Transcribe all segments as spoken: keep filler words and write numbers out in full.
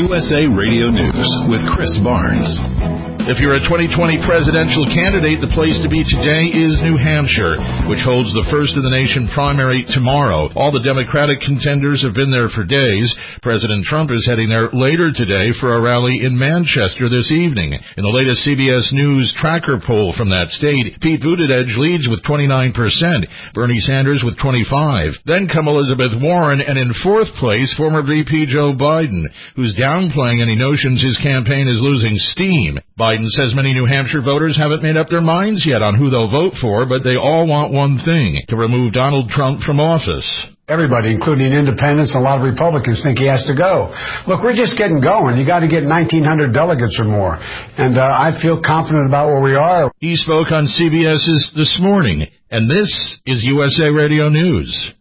U S A Radio News with Chris Barnes. If you're a twenty twenty presidential candidate, the place to be today is New Hampshire, which holds the first of the nation primary tomorrow. All the Democratic contenders have been there for days. President Trump is heading there later today for a rally in Manchester this evening. In the latest C B S News tracker poll from that state, Pete Buttigieg leads with twenty-nine percent, Bernie Sanders with twenty-five. Then come Elizabeth Warren, and in fourth place, former V P Joe Biden, who's downplaying any notions his campaign is losing steam. Biden says many New Hampshire voters haven't made up their minds yet on who they'll vote for, but they all want one thing: to remove Donald Trump from office. Everybody, including independents and a lot of Republicans, think he has to go. Look, we're just getting going. You got to get nineteen hundred delegates or more. And uh, I feel confident about where we are. He spoke on C B S's This Morning, and this is U S A Radio News.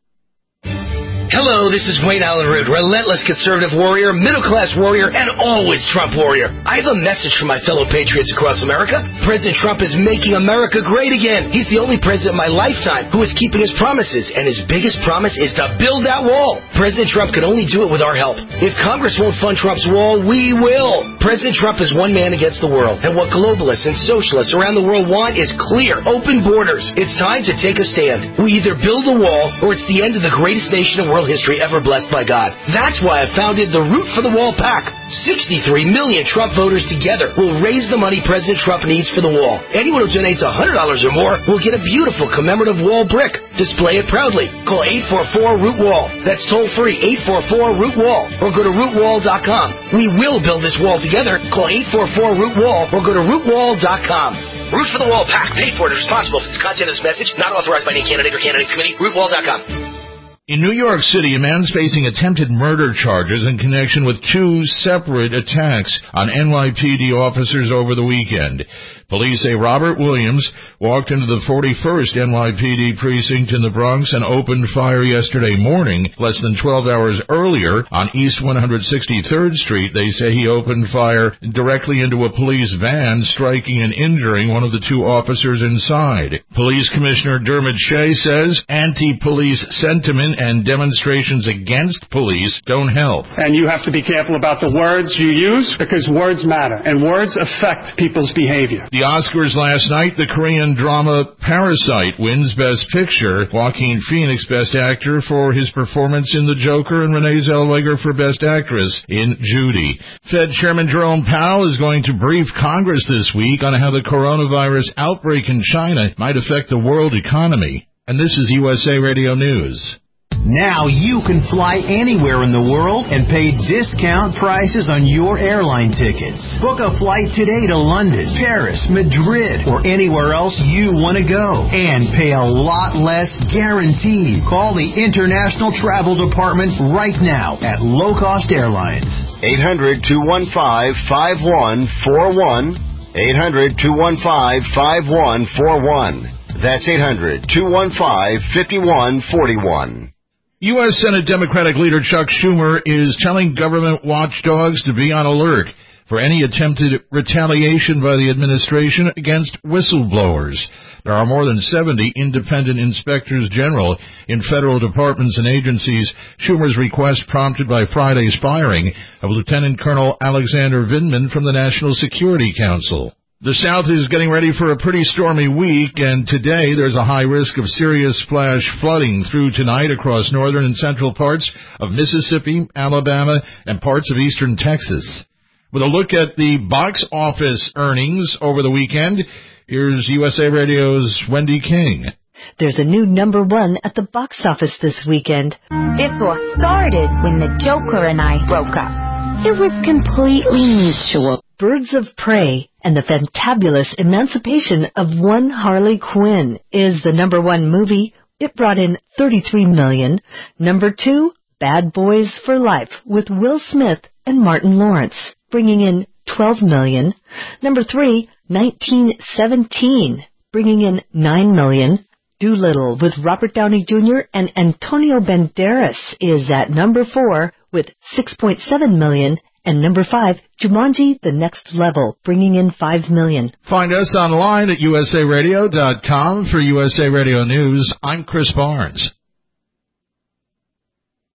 Hello, this is Wayne Allen Root, relentless conservative warrior, middle-class warrior, and always Trump warrior. I have a message for my fellow patriots across America. President Trump is making America great again. He's the only president in my lifetime who is keeping his promises, and his biggest promise is to build that wall. President Trump can only do it with our help. If Congress won't fund Trump's wall, we will. President Trump is one man against the world, and what globalists and socialists around the world want is clear, open borders. It's time to take a stand. We either build a wall, or it's the end of the greatest nation in world history ever blessed by God. That's why I founded the Root for the Wall PAC. sixty-three million Trump voters together will raise the money President Trump needs for the wall. Anyone who donates one hundred dollars or more will get a beautiful commemorative wall brick. Display it proudly. Call eight four four root wall. That's toll free, eight four four root wall, or go to root wall dot com. We will build this wall together. Call eight four four root wall or go to root wall dot com. Root for the Wall PAC. Paid for and responsible for the content of this message. Not authorized by any candidate or candidates committee. root wall dot com. In New York City, a man's facing attempted murder charges in connection with two separate attacks on N Y P D officers over the weekend. Police say Robert Williams walked into the forty-first N Y P D precinct in the Bronx and opened fire yesterday morning. Less than twelve hours earlier, on East one hundred sixty-third Street, they say he opened fire directly into a police van, striking and injuring one of the two officers inside. Police Commissioner Dermot Shea says anti-police sentiment and demonstrations against police don't help. And you have to be careful about the words you use, because words matter, and words affect people's behavior. The Oscars last night, the Korean drama Parasite wins Best Picture. Joaquin Phoenix Best Actor for his performance in The Joker, and Renee Zellweger for Best Actress in Judy. Fed Chairman Jerome Powell is going to brief Congress this week on how the coronavirus outbreak in China might affect the world economy. And this is U S A Radio News. Now you can fly anywhere in the world and pay discount prices on your airline tickets. Book a flight today to London, Paris, Madrid, or anywhere else you want to go. And pay a lot less guaranteed. Call the International Travel Department right now at Low Cost Airlines. eight hundred, two one five, five one four one. eight hundred, two one five, five one four one. That's eight hundred, two one five, five one four one. U S Senate Democratic leader Chuck Schumer is telling government watchdogs to be on alert for any attempted retaliation by the administration against whistleblowers. There are more than seventy independent inspectors general in federal departments and agencies. Schumer's request prompted by Friday's firing of Lieutenant Colonel Alexander Vindman from the National Security Council. The South is getting ready for a pretty stormy week, and today there's a high risk of serious flash flooding through tonight across northern and central parts of Mississippi, Alabama, and parts of eastern Texas. With a look at the box office earnings over the weekend, here's U S A Radio's Wendy King. There's a new number one at the box office this weekend. This all started when the Joker and I broke up. It was completely mutual. Birds of Prey and the Fantabulous Emancipation of One Harley Quinn is the number one movie. It brought in thirty-three million dollars. Number two, Bad Boys for Life with Will Smith and Martin Lawrence, bringing in twelve million dollars. Number three, nineteen seventeen, bringing in nine million dollars. Doolittle with Robert Downey Junior and Antonio Banderas is at number four with six point seven million dollars. And number five, Jumanji: The Next Level, bringing in five million dollars. Find us online at U S A radio dot com. For U S A Radio News, I'm Chris Barnes.